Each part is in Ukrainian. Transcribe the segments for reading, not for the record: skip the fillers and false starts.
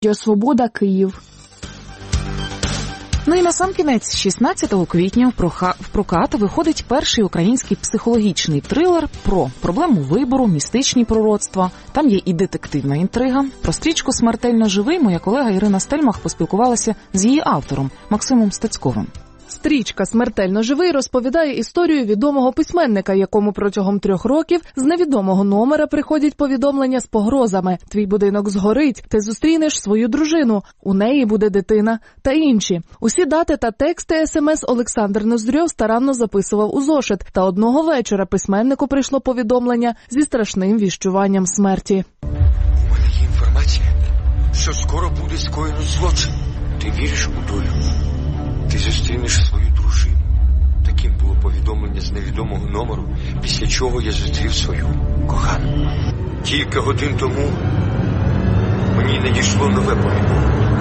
Радіо Свобода, Київ. Ну і насамкінець, 16 квітня в прокат виходить перший український психологічний трилер про проблему вибору, містичні пророцтва. Там є і детективна інтрига. Про стрічку «Смертельно живий» моя колега Ірина Стельмах поспілкувалася з її автором Максимом Стецьковим. Стрічка «Смертельно живий» розповідає історію відомого письменника, якому протягом 3 років з невідомого номера приходять повідомлення з погрозами. «Твій будинок згорить, ти зустрінеш свою дружину, у неї буде дитина» та інші. Усі дати та тексти СМС Олександр Ноздрьов старанно записував у зошит. Та одного вечора письменнику прийшло повідомлення зі страшним віщуванням смерті. У мене є інформація, що скоро буде скоєно злочин. Ти віриш у долю? Ти зустрінеш свою дружину. Таким було повідомлення з невідомого номеру, після чого я зустрів свою кохану. Кілька годин тому мені надійшло нове повідомлення.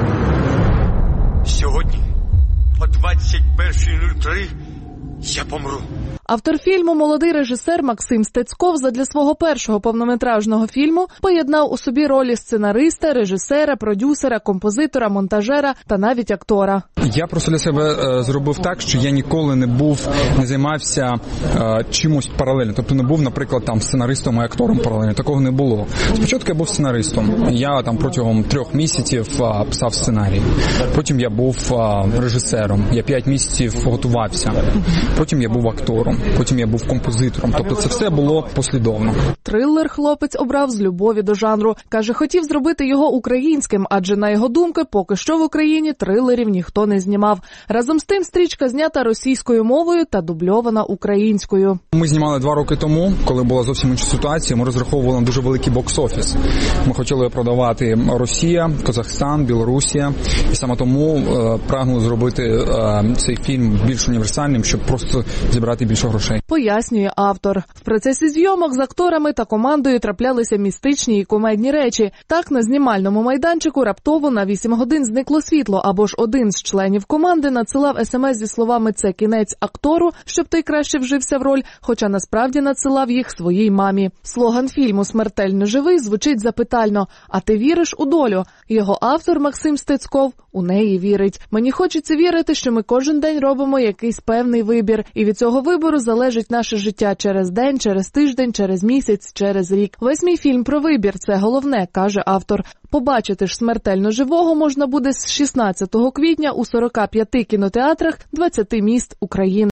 Сьогодні о 21:03 я помру. Автор фільму, молодий режисер Максим Стецьков, задля свого першого повнометражного фільму поєднав у собі ролі сценариста, режисера, продюсера, композитора, монтажера та навіть актора. Я просто для себе зробив так, що я ніколи не займався чимось паралельно. Тобто не був, наприклад, там сценаристом і актором паралельно. Такого не було. Спочатку я був сценаристом. Я там протягом 3 місяців писав сценарій. Потім я був режисером. Я 5 місяців готувався. Потім я був актором. Потім я був композитором. Тобто це все було послідовно. Трилер хлопець обрав з любові до жанру. Каже, хотів зробити його українським, адже, на його думку, поки що в Україні трилерів ніхто не знімав. Разом з тим, стрічка знята російською мовою та дубльована українською. Ми знімали 2 роки тому, коли була зовсім інша ситуація. Ми розраховували на дуже великий бокс-офіс. Ми хотіли продавати Росія, Казахстан, Білорусія. І саме тому прагнули зробити цей фільм більш універсальним, щоб просто зібрати більше грошей. Пояснює автор. В процесі зйомок з акторами та командою траплялися містичні і комедні речі. Так, на знімальному майданчику раптово на 8 годин зникло світло, або ж один з членів команди надсилав смс зі словами «це кінець актору», щоб той краще вжився в роль, хоча насправді надсилав їх своїй мамі. Слоган фільму «Смертельно живий» звучить запитально «А ти віриш у долю?» Його автор Максим Стецьков у неї вірить. Мені хочеться вірити, що ми кожен день робимо якийсь певний вибір, і від цього вибору залежить наше життя через день, через тиждень, через місяць, через рік. Весь мій фільм про вибір – це головне, каже автор. Побачити ж «Смертельно живого» можна буде з 16 квітня у 45 кінотеатрах 20 міст України.